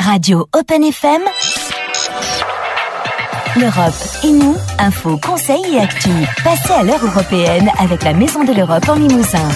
Radio Open FM. L'Europe et nous, info, conseils et actu. Passez à l'heure européenne avec la Maison de l'Europe en Limousin.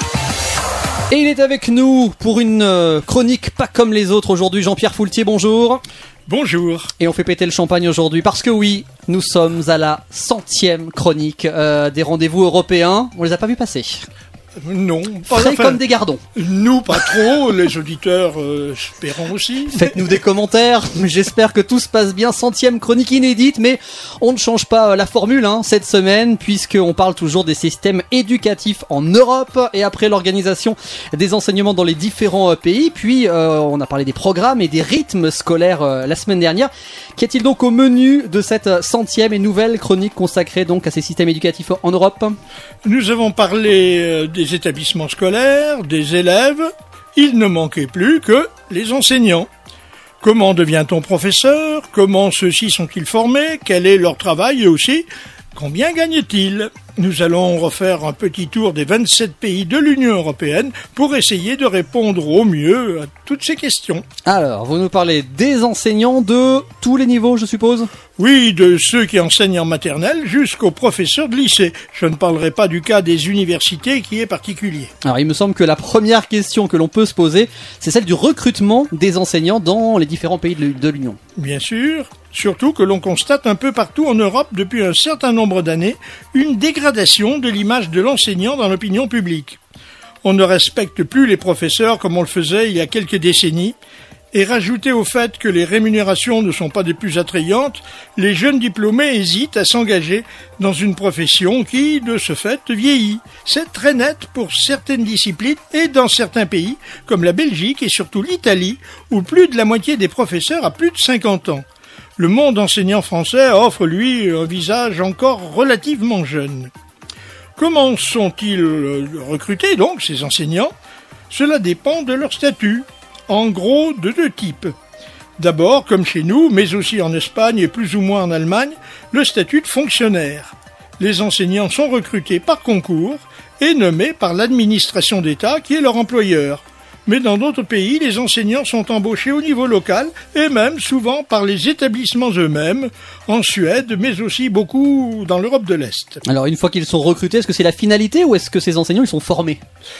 Et il est avec nous pour une chronique pas comme les autres aujourd'hui. Jean-Pierre Foultier, bonjour. Bonjour. Et on fait péter le champagne aujourd'hui parce que oui, nous sommes à la 100e chronique des rendez-vous européens. On les a pas vus passer. Non, pas frais comme des gardons. Nous, pas trop, les auditeurs, espérons aussi. Faites-nous des commentaires, j'espère que tout se passe bien. 100e chronique inédite, mais on ne change pas la formule cette semaine, puisqu'on parle toujours des systèmes éducatifs en Europe, et après l'organisation des enseignements dans les différents pays, puis on a parlé des programmes et des rythmes scolaires la semaine dernière. Qu'y a-t-il donc au menu de cette 100e et nouvelle chronique consacrée donc à ces systèmes éducatifs en Europe ? Nous avons parlé des établissements scolaires, des élèves. Il ne manquait plus que les enseignants. Comment devient-on professeur ? Comment ceux-ci sont-ils formés ? Quel est leur travail ? Et aussi, combien gagnent-ils ? Nous allons refaire un petit tour des 27 pays de l'Union européenne pour essayer de répondre au mieux à toutes ces questions. Alors, vous nous parlez des enseignants de tous les niveaux, je suppose ? Oui, de ceux qui enseignent en maternelle jusqu'aux professeurs de lycée. Je ne parlerai pas du cas des universités qui est particulier. Alors, il me semble que la première question que l'on peut se poser, c'est celle du recrutement des enseignants dans les différents pays de l'Union. Bien sûr, surtout que l'on constate un peu partout en Europe depuis un certain nombre d'années une dégradation de l'image de l'enseignant dans l'opinion publique. On ne respecte plus les professeurs comme on le faisait il y a quelques décennies. Et rajouté au fait que les rémunérations ne sont pas des plus attrayantes, les jeunes diplômés hésitent à s'engager dans une profession qui, de ce fait, vieillit. C'est très net pour certaines disciplines et dans certains pays, comme la Belgique et surtout l'Italie, où plus de la moitié des professeurs a plus de 50 ans. Le monde enseignant français offre, lui, un visage encore relativement jeune. Comment sont-ils recrutés, donc, ces enseignants ? Cela dépend de leur statut. En gros, de deux types. D'abord, comme chez nous, mais aussi en Espagne et plus ou moins en Allemagne, le statut de fonctionnaire. Les enseignants sont recrutés par concours et nommés par l'administration d'État qui est leur employeur. Mais dans d'autres pays, les enseignants sont embauchés au niveau local et même souvent par les établissements eux-mêmes, en Suède, mais aussi beaucoup dans l'Europe de l'Est. Alors, une fois qu'ils sont recrutés, est-ce que c'est la finalité ou est-ce que ces enseignants ils sont formés ?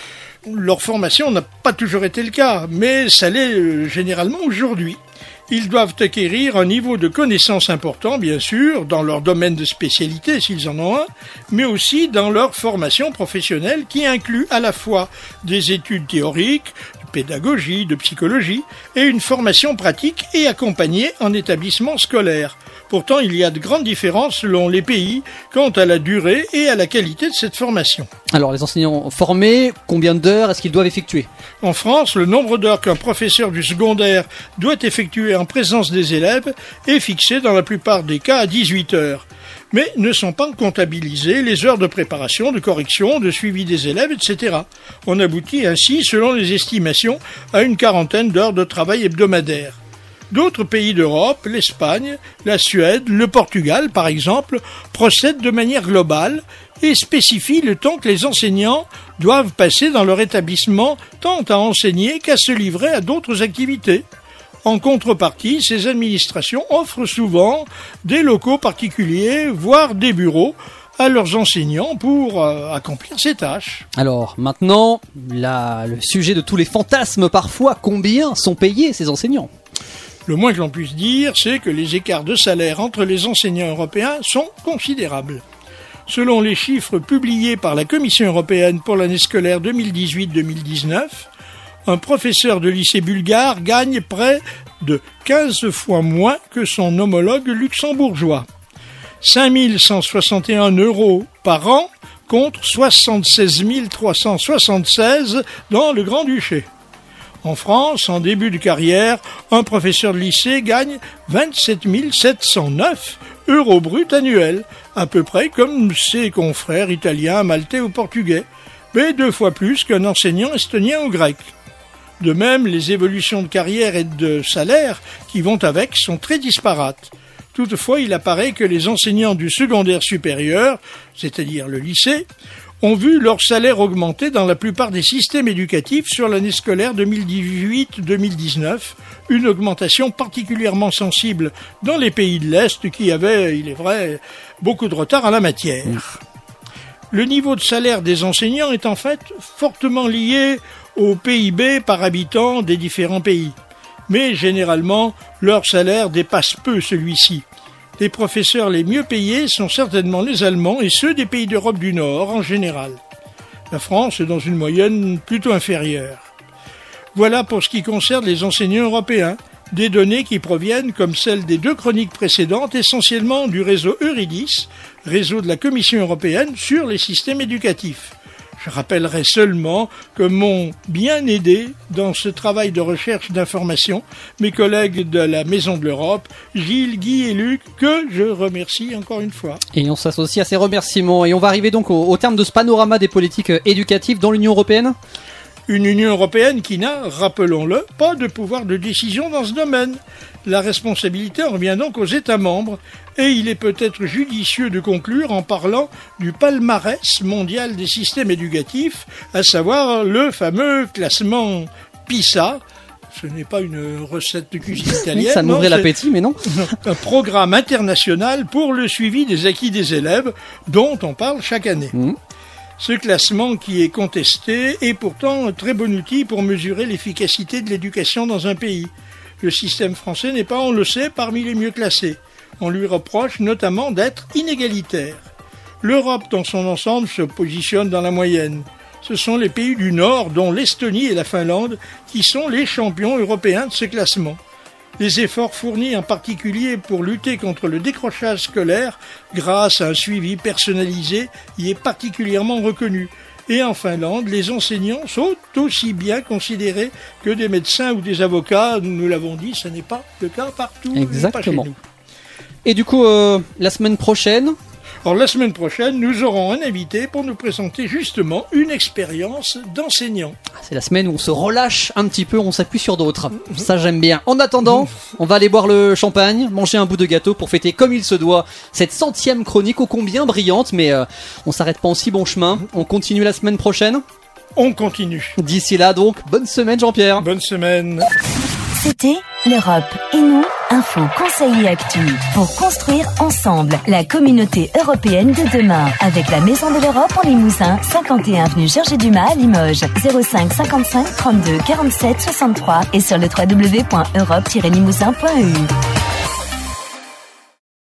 Leur formation n'a pas toujours été le cas, mais ça l'est généralement aujourd'hui. Ils doivent acquérir un niveau de connaissance important, bien sûr, dans leur domaine de spécialité, s'ils en ont un, mais aussi dans leur formation professionnelle qui inclut à la fois des études théoriques, de pédagogie, de psychologie, et une formation pratique et accompagnée en établissement scolaire. Pourtant, il y a de grandes différences selon les pays quant à la durée et à la qualité de cette formation. Alors, les enseignants formés, combien d'heures est-ce qu'ils doivent effectuer ? En France, le nombre d'heures qu'un professeur du secondaire doit effectuer en présence des élèves est fixé dans la plupart des cas à 18 heures. Mais ne sont pas comptabilisées les heures de préparation, de correction, de suivi des élèves, etc. On aboutit ainsi, selon les estimations, à une quarantaine d'heures de travail hebdomadaire. D'autres pays d'Europe, l'Espagne, la Suède, le Portugal par exemple, procèdent de manière globale et spécifient le temps que les enseignants doivent passer dans leur établissement tant à enseigner qu'à se livrer à d'autres activités. En contrepartie, ces administrations offrent souvent des locaux particuliers, voire des bureaux, à leurs enseignants pour accomplir ces tâches. Alors maintenant, le sujet de tous les fantasmes parfois, combien sont payés ces enseignants ? Le moins que l'on puisse dire, c'est que les écarts de salaire entre les enseignants européens sont considérables. Selon les chiffres publiés par la Commission européenne pour l'année scolaire 2018-2019, un professeur de lycée bulgare gagne près de 15 fois moins que son homologue luxembourgeois. 5 161 € par an contre 76 376 dans le Grand-Duché. En France, en début de carrière, un professeur de lycée gagne 27 709 € bruts annuels, à peu près comme ses confrères italiens, maltais ou portugais, mais 2 fois plus qu'un enseignant estonien ou grec. De même, les évolutions de carrière et de salaire qui vont avec sont très disparates. Toutefois, il apparaît que les enseignants du secondaire supérieur, c'est-à-dire le lycée, ont vu leur salaire augmenter dans la plupart des systèmes éducatifs sur l'année scolaire 2018-2019, une augmentation particulièrement sensible dans les pays de l'Est qui avaient, il est vrai, beaucoup de retard en la matière. Le niveau de salaire des enseignants est en fait fortement lié au PIB par habitant des différents pays. Mais généralement, leur salaire dépasse peu celui-ci. Les professeurs les mieux payés sont certainement les Allemands et ceux des pays d'Europe du Nord en général. La France est dans une moyenne plutôt inférieure. Voilà pour ce qui concerne les enseignants européens, des données qui proviennent, comme celles des 2 chroniques précédentes, essentiellement du réseau Euridis, réseau de la Commission européenne sur les systèmes éducatifs. Je rappellerai seulement que m'ont bien aidé dans ce travail de recherche d'information mes collègues de la Maison de l'Europe, Gilles, Guy et Luc, que je remercie encore une fois. Et on s'associe à ces remerciements. Et on va arriver donc au terme de ce panorama des politiques éducatives dans l'Union européenne. Une Union européenne qui n'a, rappelons-le, pas de pouvoir de décision dans ce domaine. La responsabilité en revient donc aux États membres et il est peut-être judicieux de conclure en parlant du palmarès mondial des systèmes éducatifs, à savoir le fameux classement PISA. Ce n'est pas une recette de cuisine italienne. Ça m'ouvrait l'appétit, mais non. Un programme international pour le suivi des acquis des élèves dont on parle chaque année. Ce classement qui est contesté est pourtant un très bon outil pour mesurer l'efficacité de l'éducation dans un pays. Le système français n'est pas, on le sait, parmi les mieux classés. On lui reproche notamment d'être inégalitaire. L'Europe dans son ensemble se positionne dans la moyenne. Ce sont les pays du Nord, dont l'Estonie et la Finlande, qui sont les champions européens de ce classement. Les efforts fournis en particulier pour lutter contre le décrochage scolaire grâce à un suivi personnalisé y est particulièrement reconnu. Et en Finlande, les enseignants sont aussi bien considérés que des médecins ou des avocats. Nous l'avons dit, ce n'est pas le cas partout. Exactement. Pas chez nous. Et du coup, la semaine prochaine... Alors la semaine prochaine, nous aurons un invité pour nous présenter justement une expérience d'enseignant. C'est la semaine où on se relâche un petit peu, on s'appuie sur d'autres. Ça, j'aime bien. En attendant, on va aller boire le champagne, manger un bout de gâteau pour fêter comme il se doit cette 100e chronique ô combien brillante, mais on s'arrête pas en si bon chemin. On continue la semaine prochaine. On continue. D'ici là donc, bonne semaine Jean-Pierre. Bonne semaine. C'était l'Europe et nous, info, conseil et actu. Pour construire ensemble la communauté européenne de demain. Avec la Maison de l'Europe en Limousin, 51 avenue Georges Dumas à Limoges. 05 55 32 47 63 et sur le www.europe-limousin.eu.